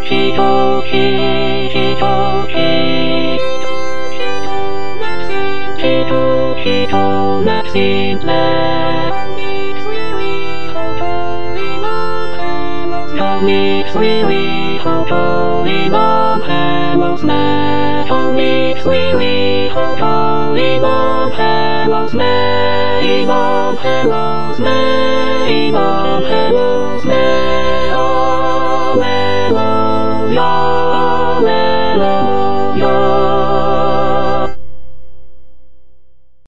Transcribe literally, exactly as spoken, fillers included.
Okie dokie, okie dokie. Okie dokie, let's eat left. Holy sweetie, holy mom, hellos me. Holy sweetie, holy mom, hellos me. Mom, hellos me. Mom, hellos me.